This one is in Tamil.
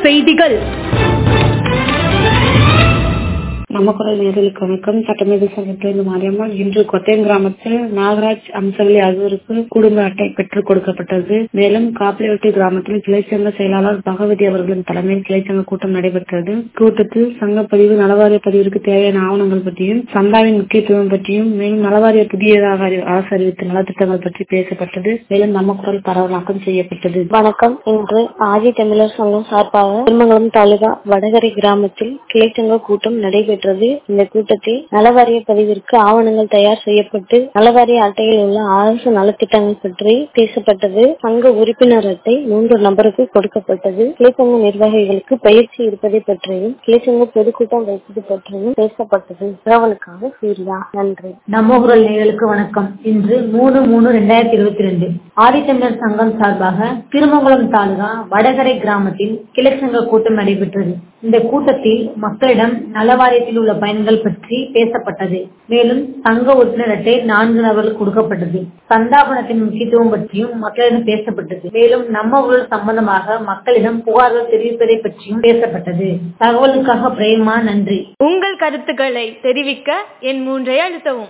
செய்திகள். நம்ம குரல் நேயர்களுக்கு வணக்கம். சட்டமேதை சங்கத்திலிருந்து மாரியம்மாள். இன்று கொட்டையம் கிராமத்தில் நாகராஜ், அம்சவல்லி ஆகியோருக்கு குடும்ப அட்டை பெற்றுக் கொடுக்கப்பட்டது. மேலும் காப்பிலிவட்டி கிராமத்தில் கிளைச்சங்க செயலாளர் பகவதி அவர்களின் தலைமையில் கிளைச்சங்க கூட்டம் நடைபெற்றது. கூட்டத்தில் சங்க பதிவு, நலவாரிய பதிவிற்கு தேவையான ஆவணங்கள் பற்றியும், சந்தாவின் முக்கியத்துவம் பற்றியும், மேலும் நலவாரிய புதியதாக அரசு அறிவித்த நலத்திட்டங்கள் பற்றி பேசப்பட்டது. மேலும் நம்ம குரல் பரவலாக்கம் செய்யப்பட்டது. வணக்கம். இன்று ஆதி தமிழர் சங்கம் சார்பாக திருமங்கலம் தாலுகா வடகரை கிராமத்தில் கிளைச்சங்க கூட்டம் நடைபெற்றது. இந்த கூட்டத்தில் நலவாரிய பதிவிற்கு ஆவணங்கள் தயார் செய்யப்பட்டு நலவாரிய அட்டையில் உள்ள அரசு நலத்திட்டங்கள் பற்றி பேசப்பட்டது. சங்க உறுப்பினர் அட்டை 3 நபருக்கு கொடுக்கப்பட்டது. கிளைச்சங்க நிர்வாகிகளுக்கு பயிற்சி இருப்பதை பற்றியும் கிளைச்சங்க பொதுக்கூட்டம் வைப்பது பற்றியும் பேசப்பட்டது. தகவலுக்காக சூர்யா. நன்றி. நம்ம குரல் நேயர்களுக்கு வணக்கம். இன்று 3/3/2022 ஆதித்தமிழர் சங்கம் சார்பாக திருமங்கலம் தாலுகா வடகரை கிராமத்தில் கிளைச்சங்க கூட்டம் நடைபெற்றது. இந்த கூட்டத்தில் மக்களிடம் நலவாரியத்தில் உள்ள பயன்கள் பற்றி பேசப்பட்டது. மேலும் சங்க உறுப்பினர் அட்டை 4 நபர்களுக்கு கொடுக்கப்பட்டது. சந்தாபனத்தின் முக்கியத்துவம் பற்றியும் மக்களிடம் பேசப்பட்டது. மேலும் நம்ம ஊழல் சம்பந்தமாக மக்களிடம் புகார்கள் தெரிவிப்பதை பற்றியும் பேசப்பட்டது. தகவலுக்காக பிரேமா. நன்றி. உங்கள் கருத்துக்களை தெரிவிக்க எண் 3 அழுத்தவும்.